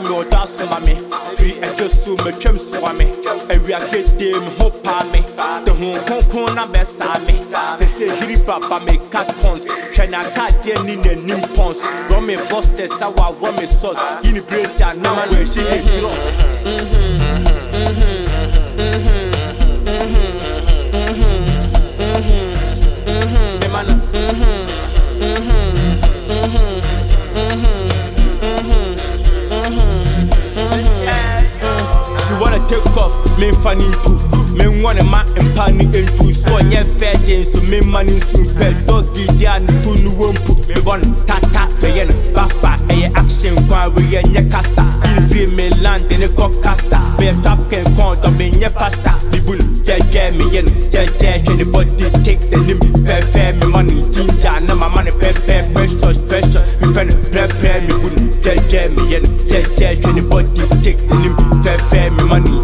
me or that's me. Free and just to me chum so me. Every I get them hope me. The home corner best me. Say hiri papa me cartons. China cat den in the nimpons. Run me bosses sour run me sauce. In the place ya now where she drop. Take off, me fanning too. Me wanna ma empani into so nye virgin so me money soon pay doggy dia to no wompu. Me born tata be yen bafa e action kwa we yen kasa. In free me land in a kokasa. Be top can count of me nye pasta. Me bun jeje me yen jeje anybody take the nim fair me money ginger na my money pepper precious me friend prepare me bun jeje me yen jeje anybody take the nim fair me money